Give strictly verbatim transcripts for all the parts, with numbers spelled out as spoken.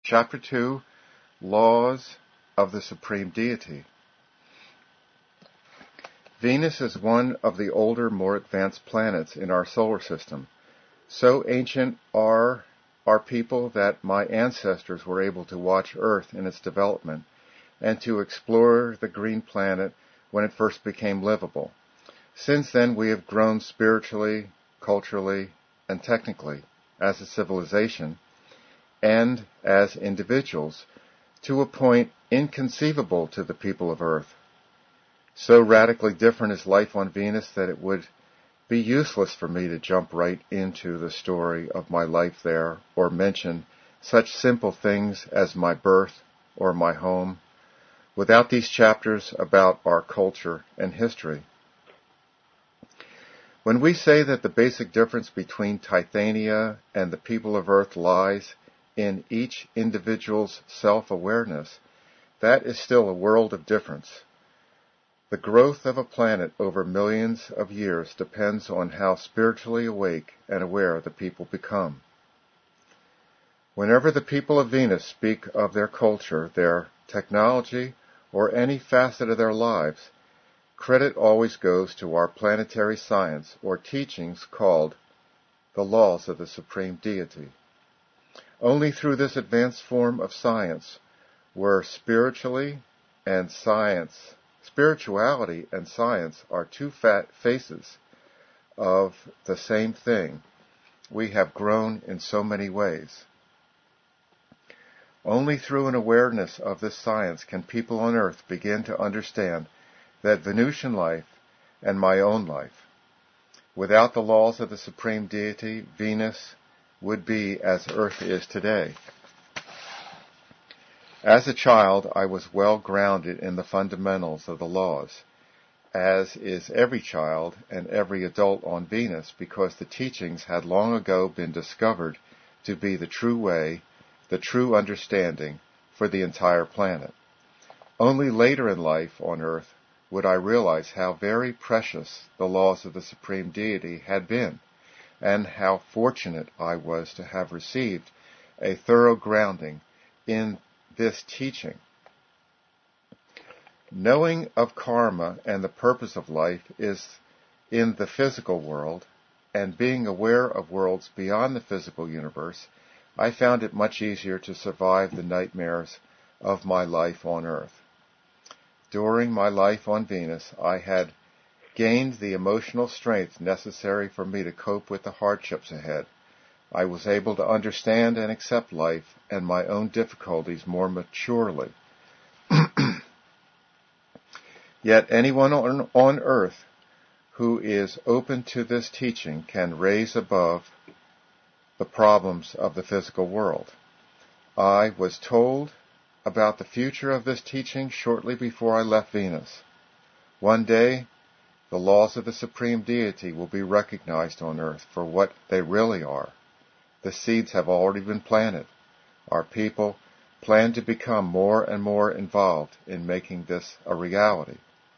Chapter two, Laws of the Supreme Deity. Venus is one of the older, more advanced planets in our solar system. So ancient are our people that my ancestors were able to watch Earth in its development and to explore the green planet when it first became livable. Since then, we have grown spiritually, culturally, and technically as a civilization and as individuals to a point inconceivable to the people of Earth. So radically different is life on Venus that it would be useless for me to jump right into the story of my life there or mention such simple things as my birth or my home without these chapters about our culture and history. When we say that the basic difference between Titania and the people of Earth lies in each individual's self-awareness, that is still a world of difference. The growth of a planet over millions of years depends on how spiritually awake and aware the people become. Whenever the people of Venus speak of their culture, their technology, or any facet of their lives, credit always goes to our planetary science or teachings called the laws of the Supreme Deity. Only through this advanced form of science were spiritually and science, spirituality and science are two fat faces of the same thing. We have grown in so many ways. Only through an awareness of this science can people on Earth begin to understand that Venusian life and my own life. Without the laws of the Supreme Deity, Venus would be as Earth is today. As a child, I was well grounded in the fundamentals of the laws, as is every child and every adult on Venus, because the teachings had long ago been discovered to be the true way, the true understanding for the entire planet. Only later in life on Earth would I realize how very precious the laws of the Supreme Deity had been, and how fortunate I was to have received a thorough grounding in this teaching. Knowing of karma and the purpose of life is in the physical world, and being aware of worlds beyond the physical universe, I found it much easier to survive the nightmares of my life on Earth. During my life on Venus, I had gained the emotional strength necessary for me to cope with the hardships ahead. I was able to understand and accept life and my own difficulties more maturely. Yet anyone on, on Earth who is open to this teaching can raise above the problems of the physical world. I was told about the future of this teaching shortly before I left Venus. One day, the laws of the Supreme Deity will be recognized on Earth for what they really are. The seeds have already been planted. Our people plan to become more and more involved in making this a reality.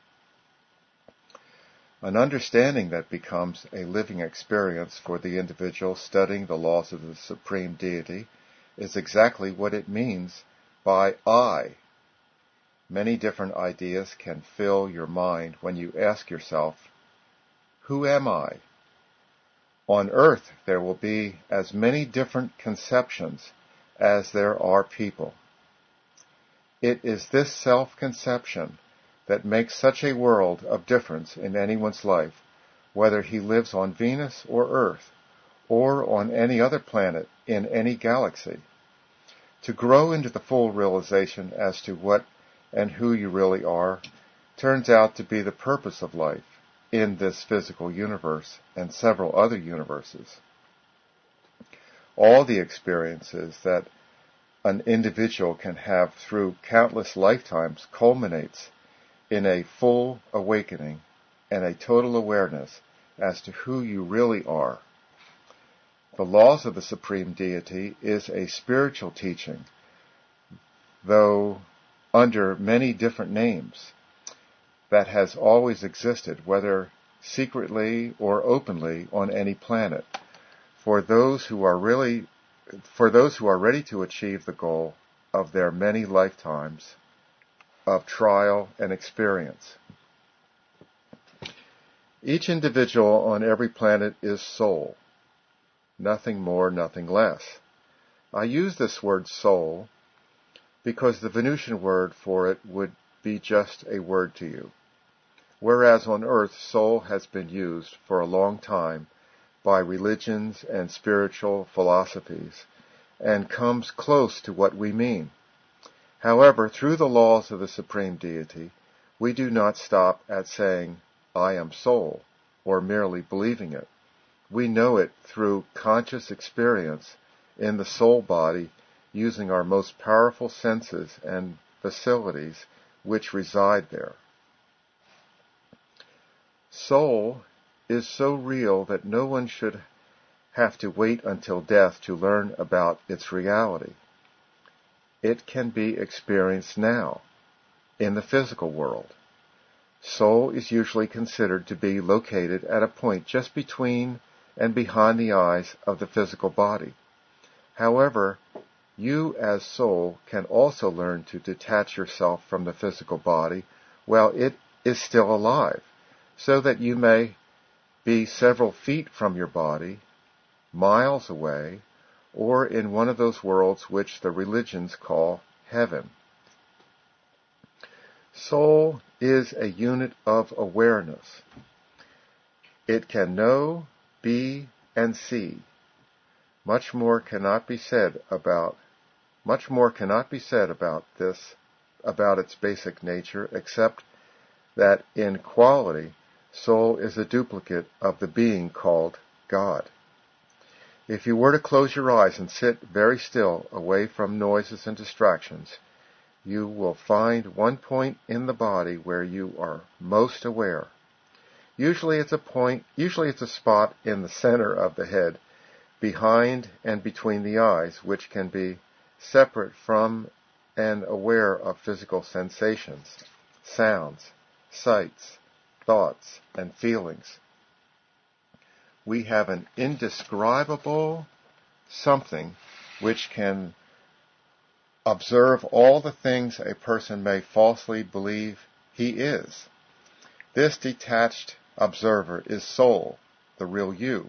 An understanding that becomes a living experience for the individual studying the laws of the Supreme Deity is exactly what it means by I. Many different ideas can fill your mind when you ask yourself, who am I? On Earth, there will be as many different conceptions as there are people. It is this self-conception that makes such a world of difference in anyone's life, whether he lives on Venus or Earth, or on any other planet in any galaxy. To grow into the full realization as to what and who you really are turns out to be the purpose of life in this physical universe and several other universes. All the experiences that an individual can have through countless lifetimes culminates in a full awakening and a total awareness as to who you really are. The laws of the Supreme Deity is a spiritual teaching, though under many different names, that has always existed, whether secretly or openly on any planet. For those who are really for those who are ready to achieve the goal of their many lifetimes of trial and experience. Each individual on every planet is soul. Nothing more, nothing less. I use this word soul because the Venusian word for it would be just a word to you. Whereas on earth, soul has been used for a long time by religions and spiritual philosophies and comes close to what we mean. However, through the laws of the Supreme Deity, we do not stop at saying, I am soul, or merely believing it. We know it through conscious experience in the soul body using our most powerful senses and facilities which reside there. Soul is so real that no one should have to wait until death to learn about its reality. It can be experienced now, in the physical world. Soul is usually considered to be located at a point just between and behind the eyes of the physical body. However, you as soul can also learn to detach yourself from the physical body while it is still alive, so that you may be several feet from your body, miles away, or in one of those worlds which the religions call heaven. Soul is a unit of awareness. It can know, be, and see. Much more cannot be said about much more cannot be said about this, about its basic nature, except that in quality, soul is a duplicate of the being called God. If you were to close your eyes and sit very still, away from noises and distractions, you will find one point in the body where you are most aware. Usually it's a point, usually it's a spot in the center of the head, behind and between the eyes, which can be separate from and aware of physical sensations, sounds, sights, thoughts, and feelings. We have an indescribable something which can observe all the things a person may falsely believe he is. This detached observer is soul, the real you.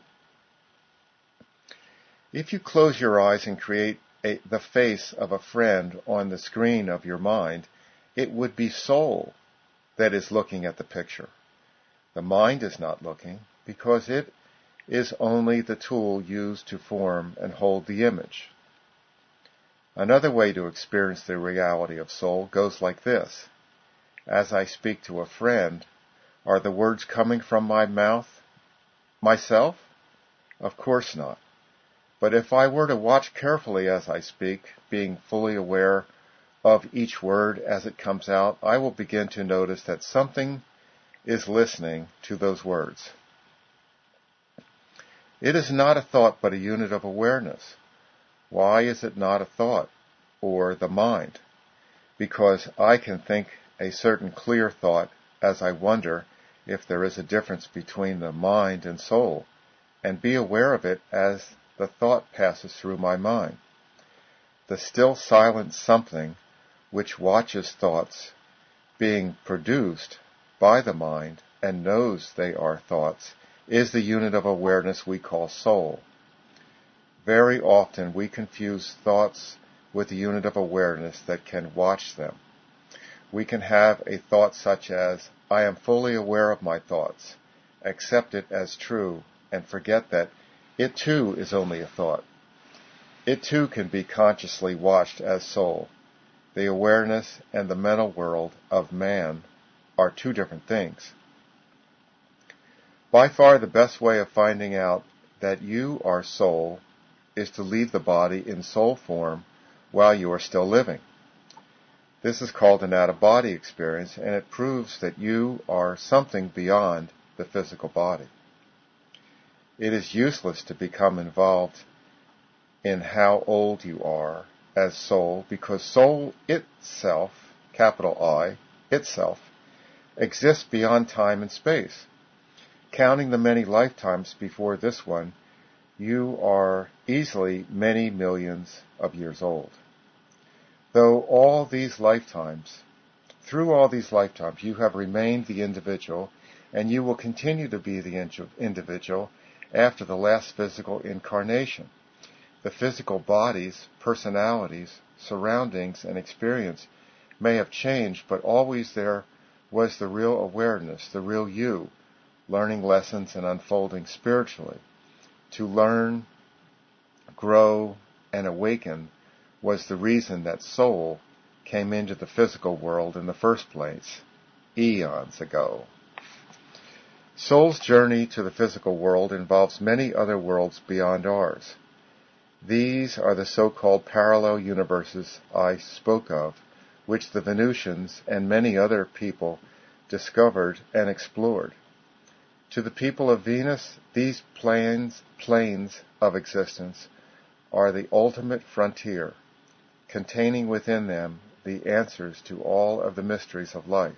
If you close your eyes and create a, the face of a friend on the screen of your mind, it would be soul that is looking at the picture. The mind is not looking because it is only the tool used to form and hold the image. Another way to experience the reality of soul goes like this. As I speak to a friend, are the words coming from my mouth myself? Of course not. But if I were to watch carefully as I speak, being fully aware of each word as it comes out, I will begin to notice that something is listening to those words. It is not a thought but a unit of awareness. Why is it not a thought or the mind? Because I can think a certain clear thought as I wonder if there is a difference between the mind and soul, and be aware of it as the thought passes through my mind. The still silent something which watches thoughts being produced by the mind and knows they are thoughts is the unit of awareness we call soul. Very often we confuse thoughts with the unit of awareness that can watch them. We can have a thought such as, I am fully aware of my thoughts, accept it as true, and forget that it too is only a thought. It too can be consciously watched as soul. The awareness and the mental world of man are two different things. By far the best way of finding out that you are soul is to leave the body in soul form while you are still living. This is called an out-of-body experience, and it proves that you are something beyond the physical body. It is useless to become involved in how old you are as soul, because soul itself, capital I, itself, exists beyond time and space. Counting the many lifetimes before this one, you are easily many millions of years old. Though all these lifetimes, through all these lifetimes, you have remained the individual, and you will continue to be the individual after the last physical incarnation. The physical bodies, personalities, surroundings, and experience may have changed, but always there was the real awareness, the real you, learning lessons and unfolding spiritually. To learn, grow, and awaken was the reason that soul came into the physical world in the first place, eons ago. Soul's journey to the physical world involves many other worlds beyond ours. These are the so-called parallel universes I spoke of, which the Venusians and many other people discovered and explored. To the people of Venus, these planes, planes of existence are the ultimate frontier, containing within them the answers to all of the mysteries of life.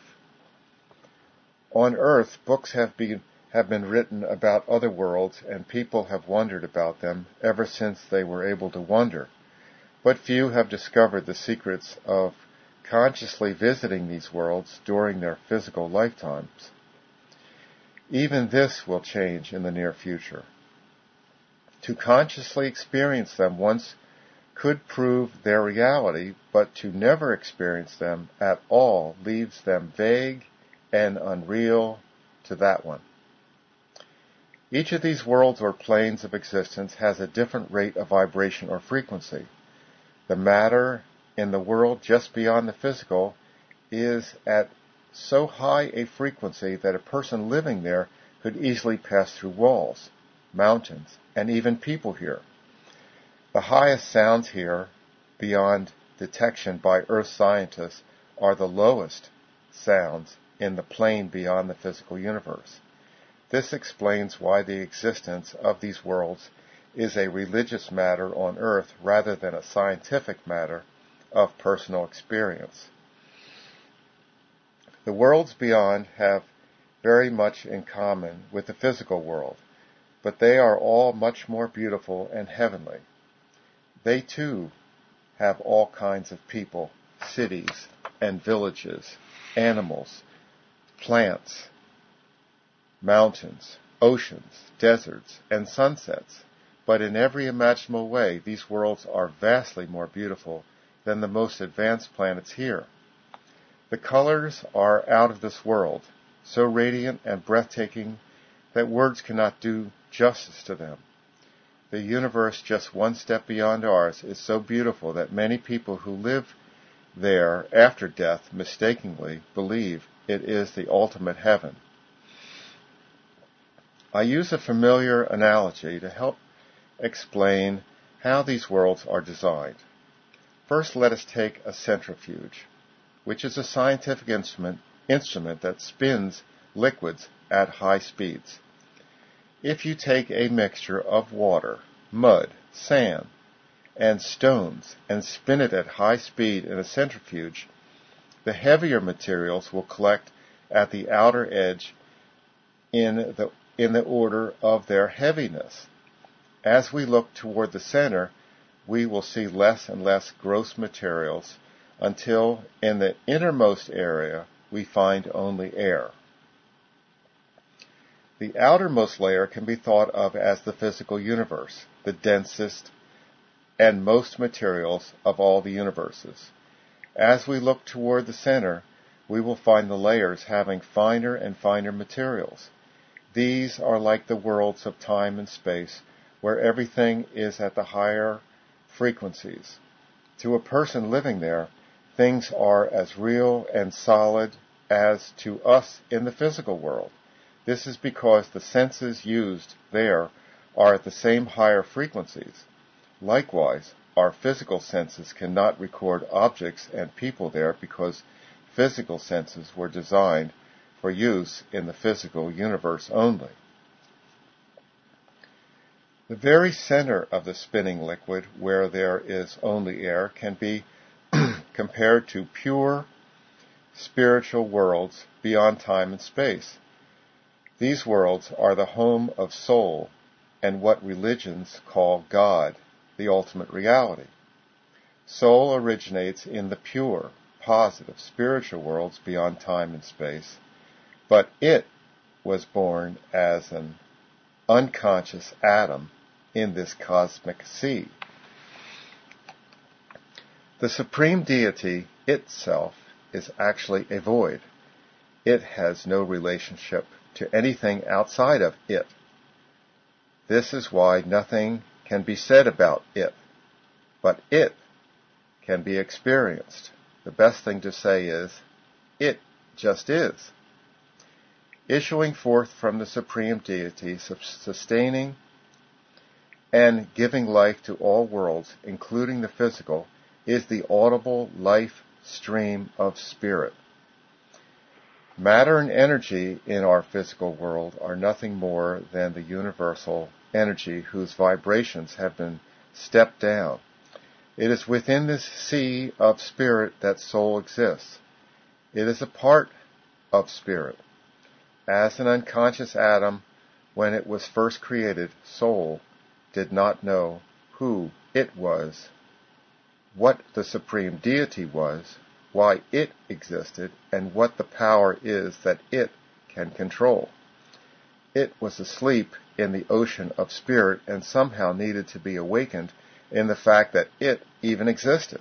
On Earth, books have been, have been written about other worlds, and people have wondered about them ever since they were able to wonder. But few have discovered the secrets of consciously visiting these worlds during their physical lifetimes. Even this will change in the near future. To consciously experience them once could prove their reality, but to never experience them at all leaves them vague and unreal to that one. Each of these worlds or planes of existence has a different rate of vibration or frequency. The matter in the world just beyond the physical is at so high a frequency that a person living there could easily pass through walls, mountains, and even people here. The highest sounds here, beyond detection by Earth scientists, are the lowest sounds in the plane beyond the physical universe. This explains why the existence of these worlds is a religious matter on Earth rather than a scientific matter of personal experience. The worlds beyond have very much in common with the physical world, but they are all much more beautiful and heavenly. They too have all kinds of people, cities, and villages, animals, plants, mountains, oceans, deserts, and sunsets. But in every imaginable way, these worlds are vastly more beautiful than the most advanced planets here. The colors are out of this world, so radiant and breathtaking that words cannot do justice to them. The universe just one step beyond ours is so beautiful that many people who live there after death mistakenly believe it is the ultimate heaven. I use a familiar analogy to help explain how these worlds are designed. First, let us take a centrifuge, which is a scientific instrument, instrument that spins liquids at high speeds. If you take a mixture of water, mud, sand, and stones and spin it at high speed in a centrifuge, the heavier materials will collect at the outer edge in the, in the order of their heaviness. As we look toward the center, we will see less and less gross materials until in the innermost area we find only air. The outermost layer can be thought of as the physical universe, the densest and most materials of all the universes. As we look toward the center, we will find the layers having finer and finer materials. These are like the worlds of time and space, where everything is at the higher frequencies. To a person living there, things are as real and solid as to us in the physical world. This is because the senses used there are at the same higher frequencies. Likewise, our physical senses cannot record objects and people there because physical senses were designed for use in the physical universe only. The very center of the spinning liquid, where there is only air, can be compared to pure spiritual worlds beyond time and space. These worlds are the home of soul and what religions call God, the ultimate reality. Soul originates in the pure, positive, spiritual worlds beyond time and space, but it was born as an unconscious atom in this cosmic sea. The Supreme Deity itself is actually a void. It has no relationship to anything outside of it. This is why nothing can be said about it, but it can be experienced. The best thing to say is, it just is. Issuing forth from the Supreme Deity, sustaining and giving life to all worlds, including the physical, is the audible life stream of spirit. Matter and energy in our physical world are nothing more than the universal energy whose vibrations have been stepped down. It is within this sea of spirit that soul exists. It is a part of spirit. As an unconscious atom, when it was first created, soul did not know who it was, what the Supreme Deity was, why it existed, and what the power is that it can control. It was asleep in the ocean of spirit and somehow needed to be awakened in the fact that it even existed.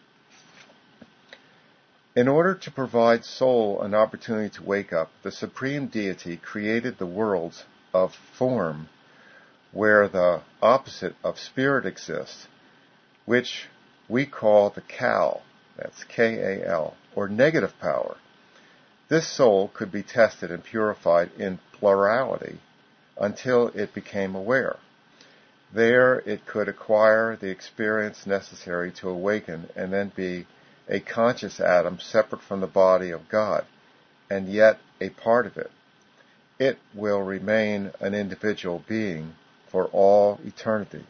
In order to provide soul an opportunity to wake up, the Supreme Deity created the worlds of form where the opposite of spirit exists, which we call the Kal, that's K A L, or negative power. This soul could be tested and purified in plurality until it became aware. There it could acquire the experience necessary to awaken and then be a conscious atom separate from the body of God, and yet a part of it. It will remain an individual being for all eternity.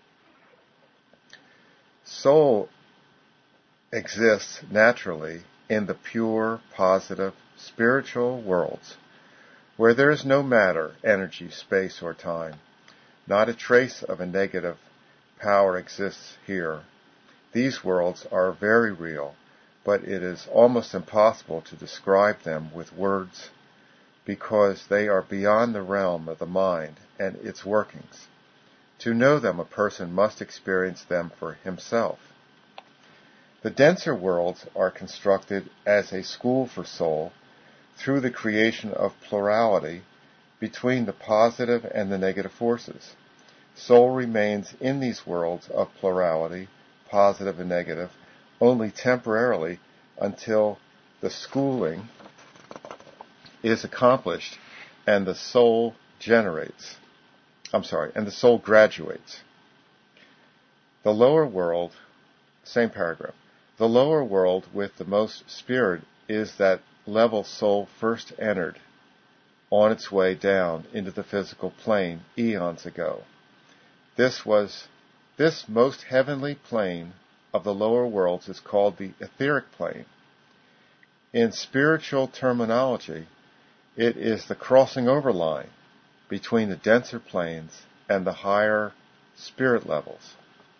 Soul exists naturally in the pure, positive, spiritual worlds, where there is no matter, energy, space, or time. Not a trace of a negative power exists here. These worlds are very real, but it is almost impossible to describe them with words because they are beyond the realm of the mind and its workings. To know them, a person must experience them for himself. The denser worlds are constructed as a school for soul through the creation of plurality between the positive and the negative forces. Soul remains in these worlds of plurality, positive and negative, only temporarily until the schooling is accomplished and the soul generates. I'm sorry, and the soul graduates. The lower world, same paragraph. The lower world with the most spirit is that level soul first entered on its way down into the physical plane eons ago. This was, this most heavenly plane of the lower worlds is called the etheric plane. In spiritual terminology, it is the crossing over line between the denser planes and the higher spirit levels.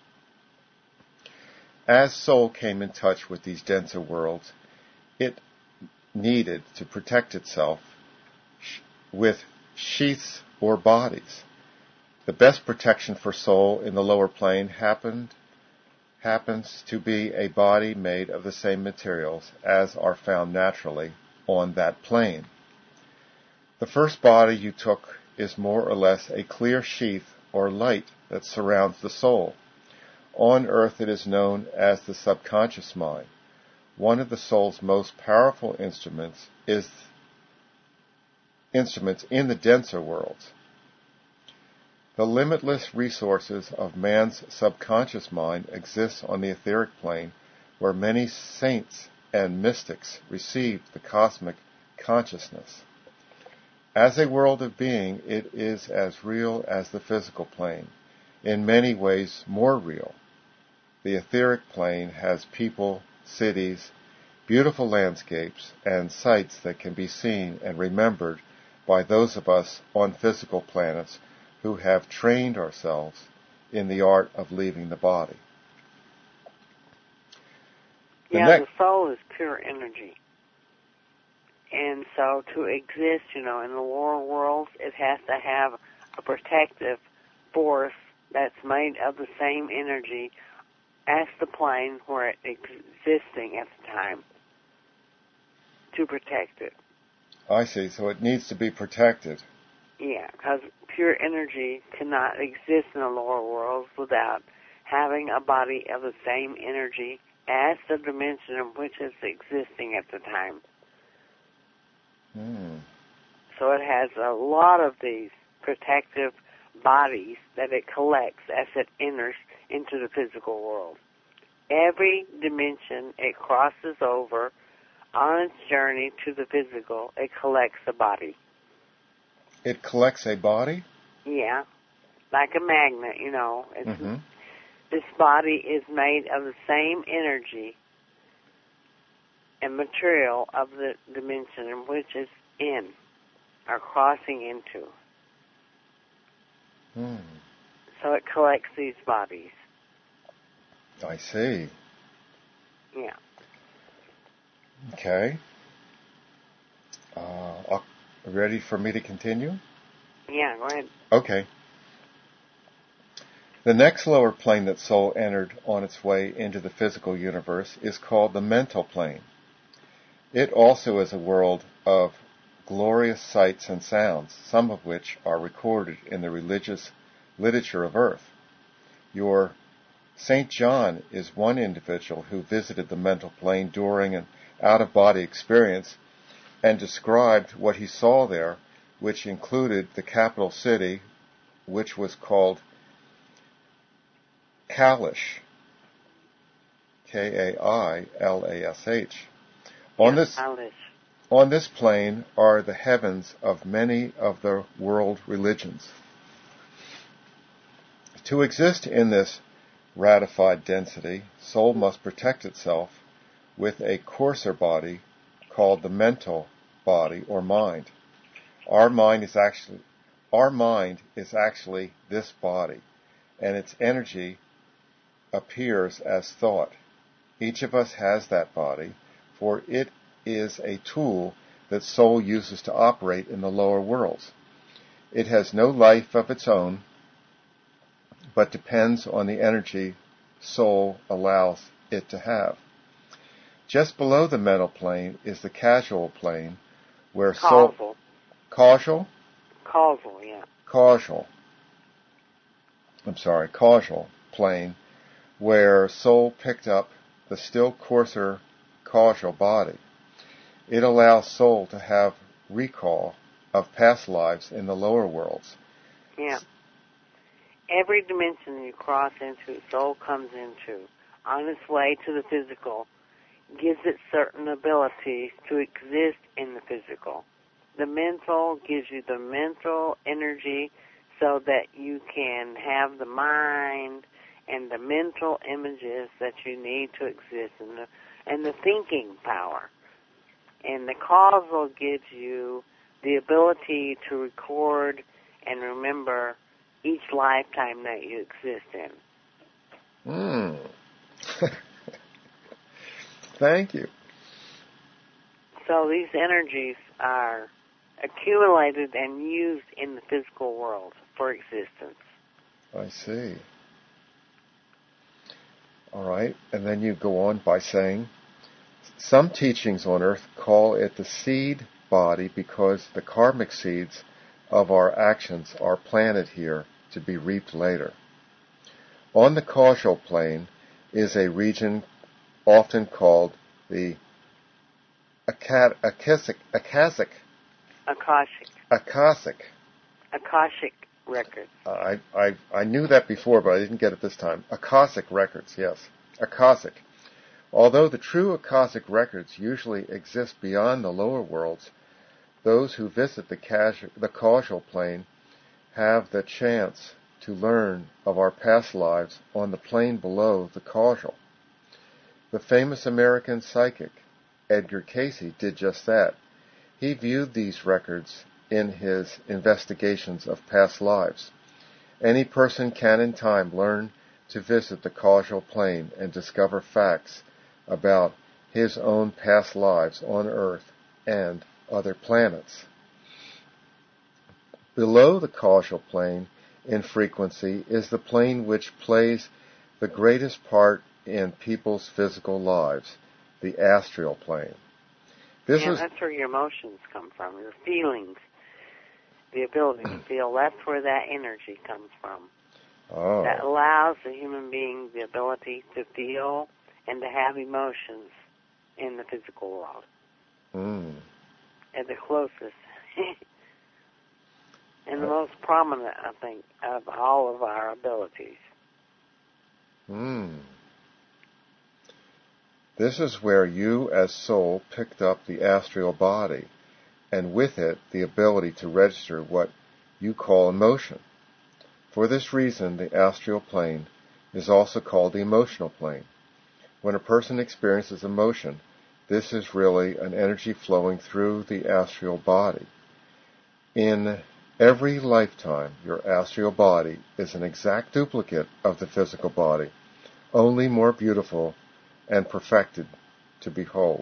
As soul came in touch with these denser worlds, it needed to protect itself with sheaths or bodies. The best protection for soul in the lower plane happened, happens to be a body made of the same materials as are found naturally on that plane. The first body you took is more or less a clear sheath or light that surrounds the soul. On earth it is known as the subconscious mind. One of the soul's most powerful instruments is instruments in the denser worlds. The limitless resources of man's subconscious mind exist on the etheric plane, where many saints and mystics received the cosmic consciousness. As a world of being, it is as real as the physical plane, in many ways more real. The etheric plane has people, cities, beautiful landscapes, and sights that can be seen and remembered by those of us on physical planets who have trained ourselves in the art of leaving the body. The yeah, next, the soul is pure energy. And so to exist, you know, in the lower worlds, it has to have a protective force that's made of the same energy as the plane where it's existing at the time to protect it. I see, so it needs to be protected. Yeah, because pure energy cannot exist in the lower worlds without having a body of the same energy as the dimension in which it's existing at the time. Hmm. So it has a lot of these protective bodies that it collects as it enters into the physical world. Every dimension it crosses over on its journey to the physical, it collects a body. It collects a body? Yeah, like a magnet, you know. It's, Mm-hmm. This body is made of the same energy and material of the dimension in which it's in, or crossing into. Hmm. So it collects these bodies. I see. Yeah. Okay. Uh, ready for me to continue? Yeah, go ahead. Okay. The next lower plane that soul entered on its way into the physical universe is called the mental plane. It also is a world of glorious sights and sounds, some of which are recorded in the religious literature of Earth. Your Saint John is one individual who visited the mental plane during an out-of-body experience and described what he saw there, which included the capital city, which was called Kailash, K A I L A S H. On Yeah, this, Kailash. on this plane are the heavens of many of the world religions. To exist in this ratified density, soul must protect itself with a coarser body called the mental body or mind. Our mind is actually, our mind is actually this body, and its energy appears as thought. Each of us has that body, for it is a tool that soul uses to operate in the lower worlds. It has no life of its own, but depends on the energy soul allows it to have. Just below the mental plane is the causal plane, where soul... Causal. Causal? Causal, yeah. Causal. I'm sorry, causal plane, where soul picked up the still coarser causal body. It allows soul to have recall of past lives in the lower worlds. Yeah. Every dimension you cross into, soul comes into, on its way to the physical, gives it certain abilities to exist in the physical. The mental gives you the mental energy so that you can have the mind and the mental images that you need to exist in the, and the thinking power. And the causal gives you the ability to record and remember each lifetime that you exist in. Hmm. Thank you. So these energies are accumulated and used in the physical world for existence. I see. All right. And then you go on by saying, some teachings on earth call it the seed body because the karmic seeds of our actions are planted here to be reaped later. On the causal plane is a region often called the Akashic, Akashic, Akashic. Akashic. Akashic records. Uh, I, I I knew that before, but I didn't get it this time. Akashic records, yes. Akashic. Although the true Akashic records usually exist beyond the lower worlds, those who visit the, causal, the causal plane have the chance to learn of our past lives on the plane below the causal. The famous American psychic, Edgar Cayce, did just that. He viewed these records in his investigations of past lives. Any person can in time learn to visit the causal plane and discover facts about his own past lives on Earth and other planets. Below the causal plane in frequency is the plane which plays the greatest part in people's physical lives, the astral plane. This yeah, is, that's where your emotions come from, your feelings, the ability to feel. That's where that energy comes from. oh, That allows the human being the ability to feel and to have emotions in the physical world. mm, At the closest. And the most prominent, I think, of all of our abilities. mm. This is where you as soul picked up the astral body, and with it the ability to register what you call emotion. For this reason, the astral plane is also called the emotional plane. When a person experiences emotion, this is really an energy flowing through the astral body. In every lifetime, your astral body is an exact duplicate of the physical body, only more beautiful and perfected to behold.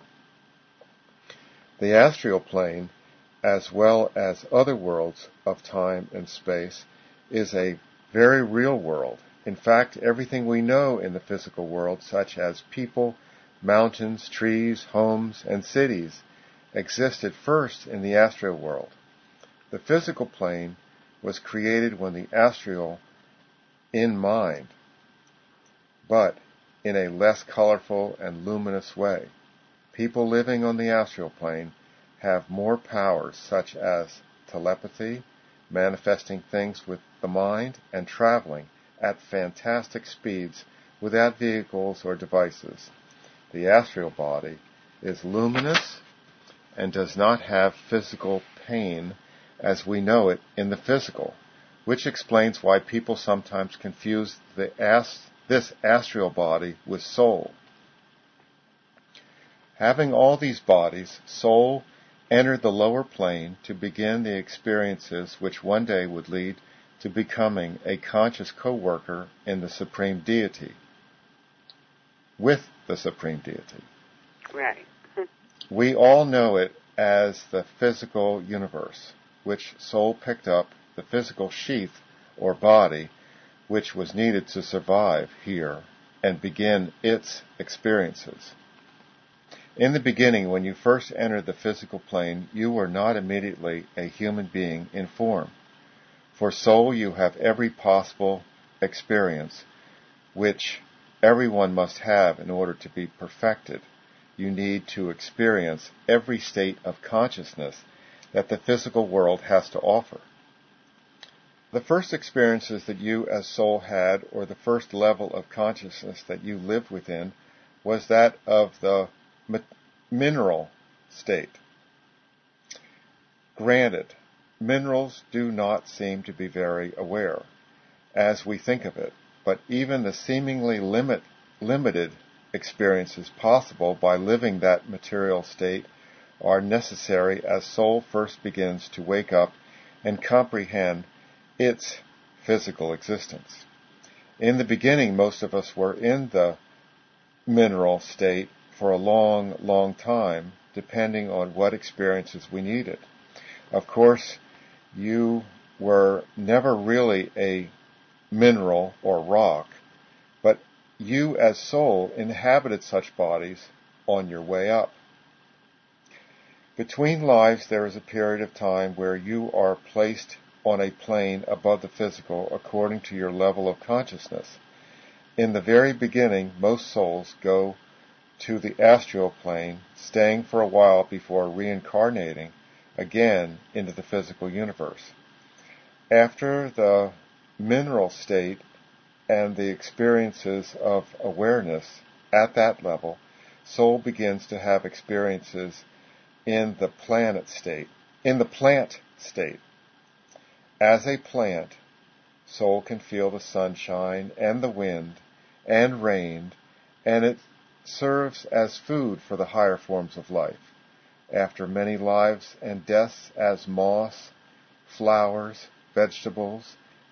The astral plane, as well as other worlds of time and space, is a very real world. In fact, everything we know in the physical world, such as people, mountains, trees, homes, and cities, existed first in the astral world. The physical plane was created when the astral in mind, but in a less colorful and luminous way. People living on the astral plane have more powers, such as telepathy, manifesting things with the mind, and traveling at fantastic speeds without vehicles or devices. The astral body is luminous and does not have physical pain as we know it in the physical, which explains why people sometimes confuse the ast- this astral body with soul. Having all these bodies, soul entered the lower plane to begin the experiences which one day would lead to becoming a conscious co-worker in the Supreme Deity, with the Supreme Deity. Right. We all know it as the physical universe, which soul picked up, the physical sheath or body, which was needed to survive here and begin its experiences. In the beginning, when you first entered the physical plane, you were not immediately a human being in form. For soul, you have every possible experience, which everyone must have in order to be perfected. You need to experience every state of consciousness that the physical world has to offer. The first experiences that you as soul had, or the first level of consciousness that you lived within, was that of the mineral state. Granted, minerals do not seem to be very aware as we think of it, but even the seemingly limit, limited experiences possible by living that material state are necessary as soul first begins to wake up and comprehend its physical existence. In the beginning, most of us were in the mineral state for a long, long time, depending on what experiences we needed. Of course, you were never really a mineral or rock, but you as soul inhabited such bodies on your way up. Between lives, there is a period of time where you are placed on a plane above the physical according to your level of consciousness. In the very beginning, most souls go to the astral plane, staying for a while before reincarnating again into the physical universe. After the mineral state and the experiences of awareness at that level, soul begins to have experiences in the planet state, in the plant state. As a plant, soul can feel the sunshine and the wind and rain, and it serves as food for the higher forms of life. After many lives and deaths as moss, flowers, vegetables,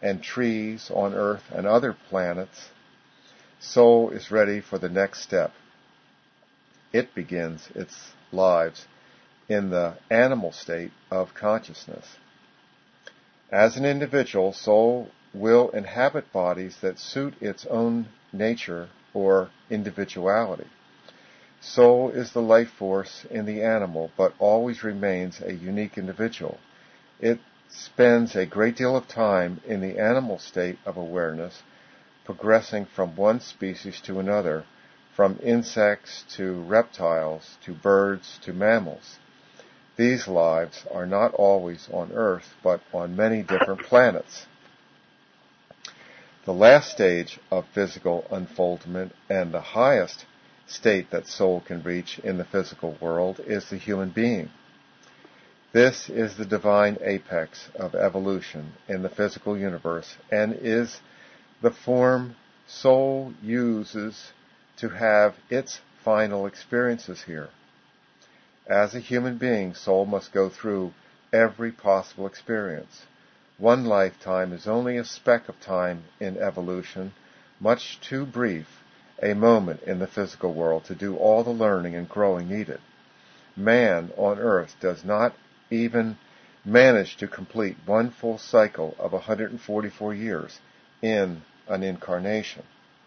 and trees on Earth and other planets, soul is ready for the next step. It begins its lives in the animal state of consciousness. As an individual, soul will inhabit bodies that suit its own nature or individuality. Soul is the life force in the animal, but always remains a unique individual. It spends a great deal of time in the animal state of awareness, progressing from one species to another, from insects to reptiles to birds to mammals. These lives are not always on Earth, but on many different planets. The last stage of physical unfoldment and the highest state that soul can reach in the physical world is the human being. This is the divine apex of evolution in the physical universe and is the form soul uses to have its final experiences here. As a human being, soul must go through every possible experience. One lifetime is only a speck of time in evolution, much too brief a moment in the physical world to do all the learning and growing needed. Man on Earth does not even manage to complete one full cycle of one hundred forty-four years in an incarnation.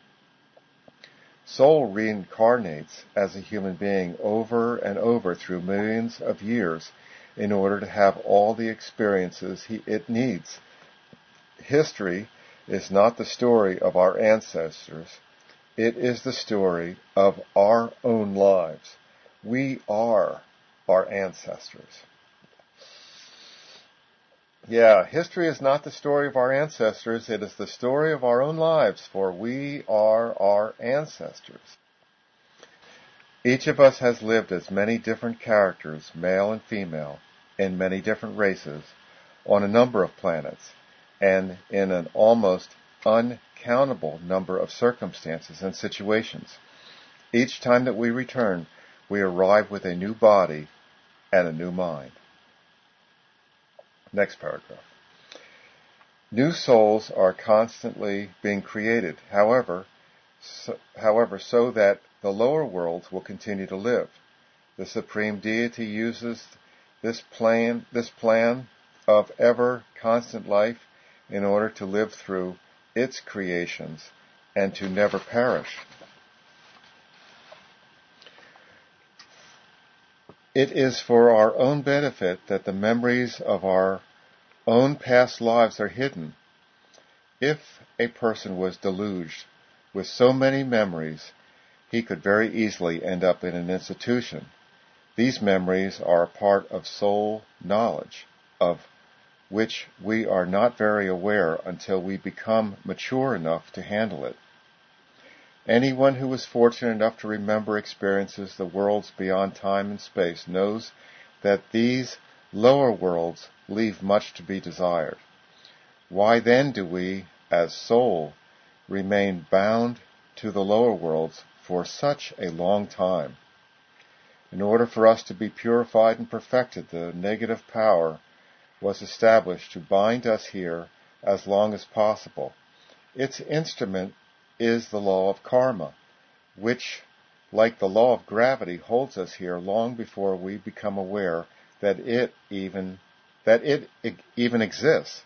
Soul reincarnates as a human being over and over through millions of years in order to have all the experiences he, it needs. History is not the story of our ancestors. It is the story of our own lives. We are our ancestors. Yeah, history is not the story of our ancestors. It is the story of our own lives, for we are our ancestors. Each of us has lived as many different characters, male and female, in many different races, on a number of planets, and in an almost uncountable number of circumstances and situations. Each time that we return, we arrive with a new body and a new mind. Next paragraph. New souls are constantly being created, however, so, however, so that the lower worlds will continue to live. The Supreme Deity uses this plan, this plan of ever constant life in order to live through its creations and to never perish. It is for our own benefit that the memories of our own past lives are hidden. If a person was deluged with so many memories, he could very easily end up in an institution. These memories are a part of soul knowledge, of which we are not very aware until we become mature enough to handle it. Anyone who is fortunate enough to remember experiences the worlds beyond time and space knows that these lower worlds leave much to be desired. Why then do we, as soul, remain bound to the lower worlds for such a long time? In order for us to be purified and perfected, the negative power was established to bind us here as long as possible. Its instrument is the law of karma, which, like the law of gravity, holds us here long before we become aware that it even that it even exists.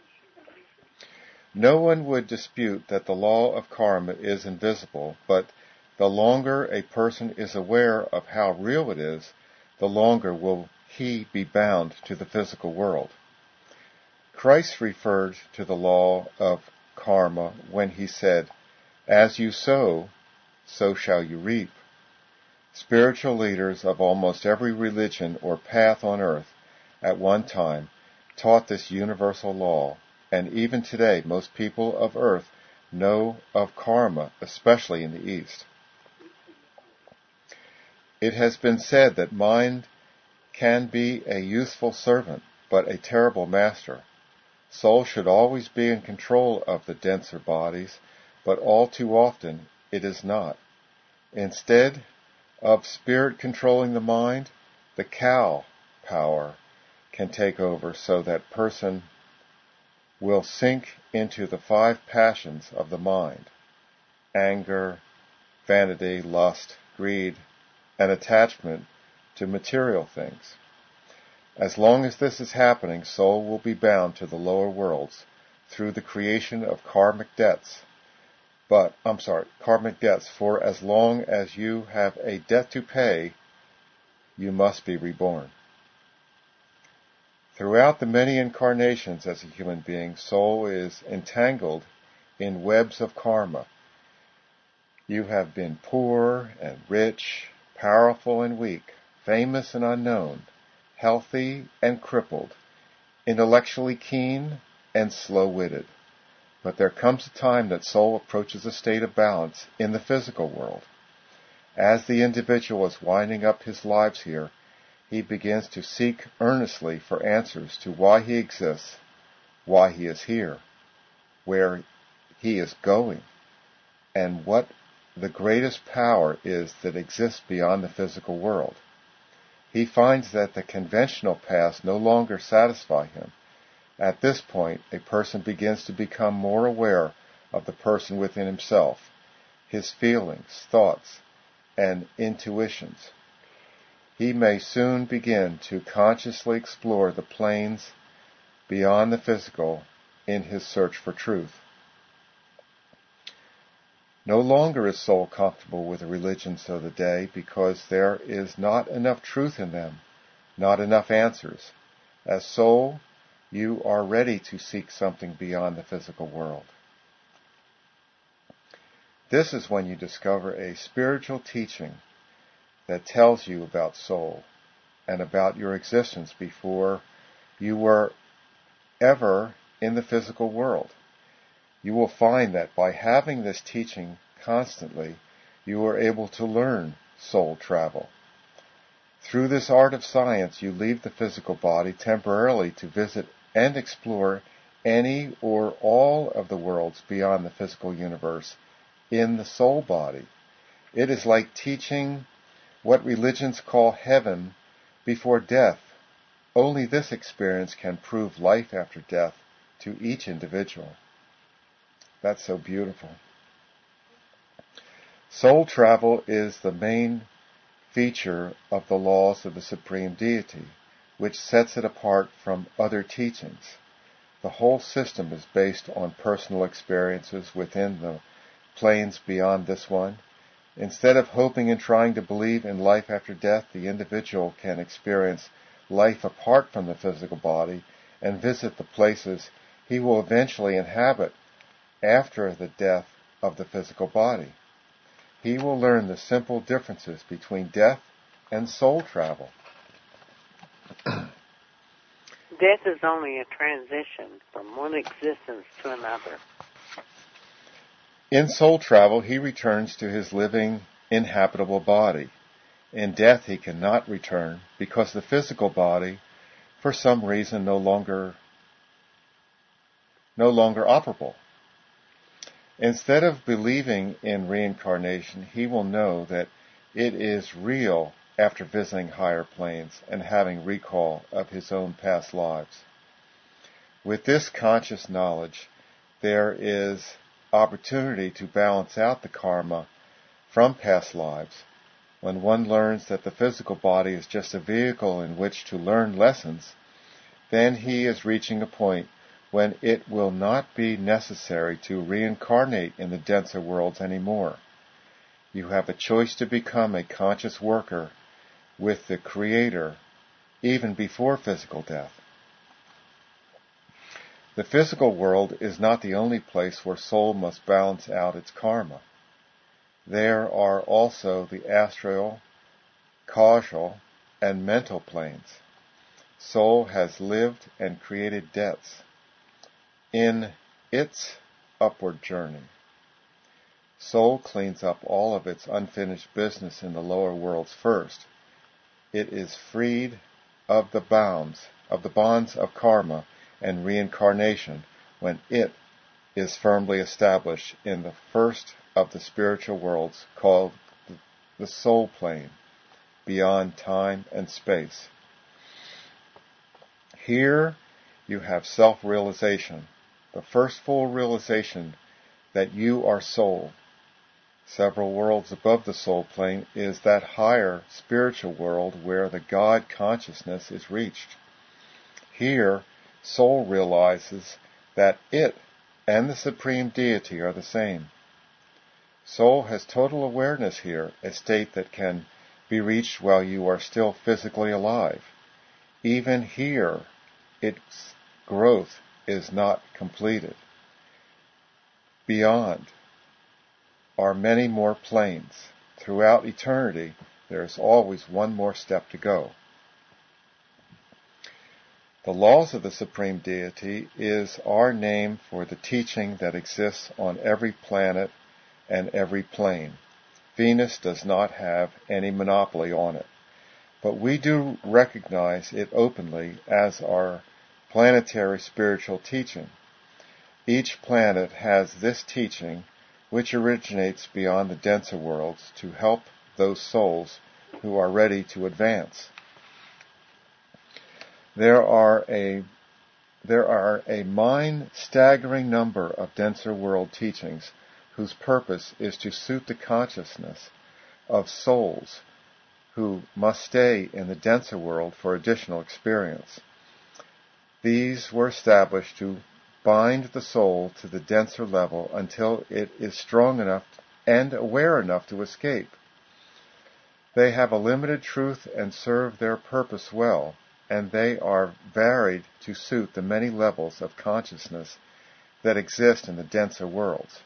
No one would dispute that the law of karma is invisible, but the longer a person is aware of how real it is, the longer will he be bound to the physical world. Christ referred to the law of karma when he said, "As you sow, so shall you reap." Spiritual leaders of almost every religion or path on earth at one time taught this universal law, and even today most people of earth know of karma, especially in the East. It has been said that mind can be a useful servant, but a terrible master. Soul should always be in control of the denser bodies, but all too often it is not. Instead of spirit controlling the mind, the cow power can take over so that person will sink into the five passions of the mind: anger, vanity, lust, greed, and attachment to material things. As long as this is happening, soul will be bound to the lower worlds through the creation of karmic debts. But, I'm sorry, karmic debts, for as long as you have a debt to pay, you must be reborn. Throughout the many incarnations as a human being, soul is entangled in webs of karma. You have been poor and rich, powerful and weak, famous and unknown, healthy and crippled, intellectually keen and slow-witted. But there comes a time that soul approaches a state of balance in the physical world. As the individual is winding up his lives here, he begins to seek earnestly for answers to why he exists, why he is here, where he is going, and what the greatest power is that exists beyond the physical world. He finds that the conventional paths no longer satisfy him. At this point, a person begins to become more aware of the person within himself, his feelings, thoughts, and intuitions. He may soon begin to consciously explore the planes beyond the physical in his search for truth. No longer is soul comfortable with the religions of the day because there is not enough truth in them, not enough answers. As soul, you are ready to seek something beyond the physical world. This is when you discover a spiritual teaching that tells you about soul and about your existence before you were ever in the physical world. You will find that by having this teaching constantly, you are able to learn soul travel. Through this art of science, you leave the physical body temporarily to visit and explore any or all of the worlds beyond the physical universe in the soul body. It is like teaching what religions call heaven before death. Only this experience can prove life after death to each individual. That's so beautiful. Soul travel is the main feature of the laws of the Supreme Deity, which sets it apart from other teachings. The whole system is based on personal experiences within the planes beyond this one. Instead of hoping and trying to believe in life after death, the individual can experience life apart from the physical body and visit the places he will eventually inhabit after the death of the physical body. He will learn the simple differences between death and soul travel. Death is only a transition from one existence to another. In soul travel, he returns to his living, inhabitable body. In death, he cannot return because the physical body, for some reason, no longer, no longer operable. Instead of believing in reincarnation, he will know that it is real after visiting higher planes and having recall of his own past lives. With this conscious knowledge, there is opportunity to balance out the karma from past lives. When one learns that the physical body is just a vehicle in which to learn lessons, then he is reaching a point when it will not be necessary to reincarnate in the denser worlds anymore. You have a choice to become a conscious worker with the Creator even before physical death. The physical world is not the only place where soul must balance out its karma. There are also the astral, causal, and mental planes. Soul has lived and created debts in its upward journey. Soul cleans up all of its unfinished business in the lower worlds first. It is freed of the bounds, of the bonds of karma and reincarnation when it is firmly established in the first of the spiritual worlds called the soul plane, beyond time and space. Here you have self-realization, the first full realization that you are soul. Several worlds above the soul plane is that higher spiritual world where the God consciousness is reached. Here, soul realizes that it and the Supreme Deity are the same. Soul has total awareness here, a state that can be reached while you are still physically alive. Even here, its growth is not completed. Beyond are many more planes. Throughout eternity, there is always one more step to go. The laws of the Supreme Deity is our name for the teaching that exists on every planet and every plane. Venus does not have any monopoly on it, but we do recognize it openly as our planetary spiritual teaching. Each planet has this teaching, which originates beyond the denser worlds to help those souls who are ready to advance. There are a there are a mind-staggering number of denser world teachings whose purpose is to suit the consciousness of souls who must stay in the denser world for additional experience. These were established to bind the soul to the denser level until it is strong enough and aware enough to escape. They have a limited truth and serve their purpose well, and they are varied to suit the many levels of consciousness that exist in the denser worlds.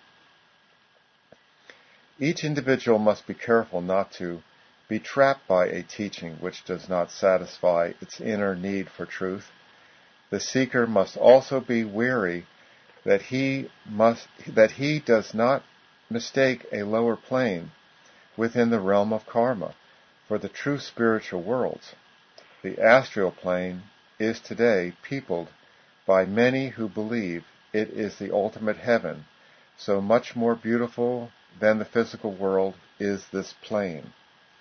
Each individual must be careful not to be trapped by a teaching which does not satisfy its inner need for truth. The seeker must also be wary that he must that he does not mistake a lower plane within the realm of karma for the true spiritual worlds. The astral plane is today peopled by many who believe it is the ultimate heaven, so much more beautiful than the physical world is this plane.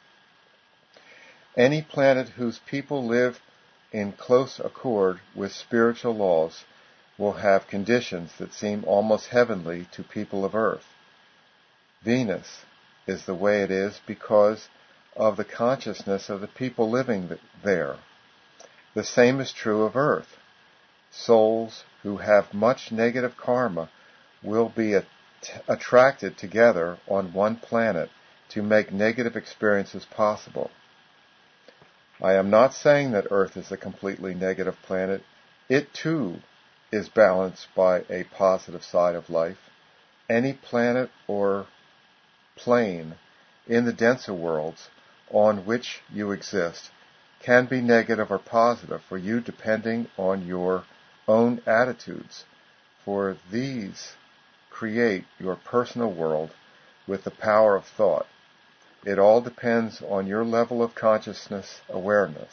Any planet whose people live in close accord with spiritual laws will have conditions that seem almost heavenly to people of Earth. Venus is the way it is because of the consciousness of the people living there. The same is true of Earth. Souls who have much negative karma will be at- attracted together on one planet to make negative experiences possible. I am not saying that Earth is a completely negative planet. It too is balanced by a positive side of life. Any planet or plane in the denser worlds on which you exist can be negative or positive for you depending on your own attitudes, for these create your personal world with the power of thought. It all depends on your level of consciousness awareness.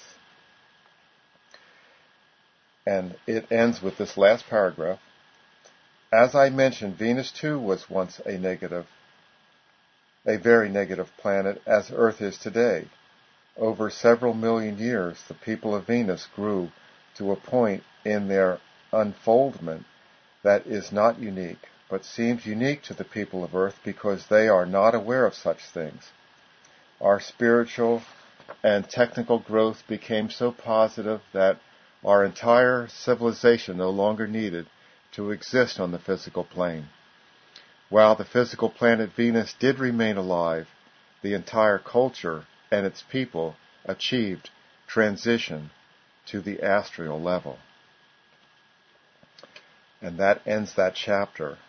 And it ends with this last paragraph. As I mentioned, Venus too was once a negative, a very negative planet, as Earth is today. Over several million years, the people of Venus grew to a point in their unfoldment that is not unique, but seems unique to the people of Earth because they are not aware of such things. Our spiritual and technical growth became so positive that our entire civilization no longer needed to exist on the physical plane. While the physical planet Venus did remain alive, the entire culture and its people achieved transition to the astral level. And that ends that chapter.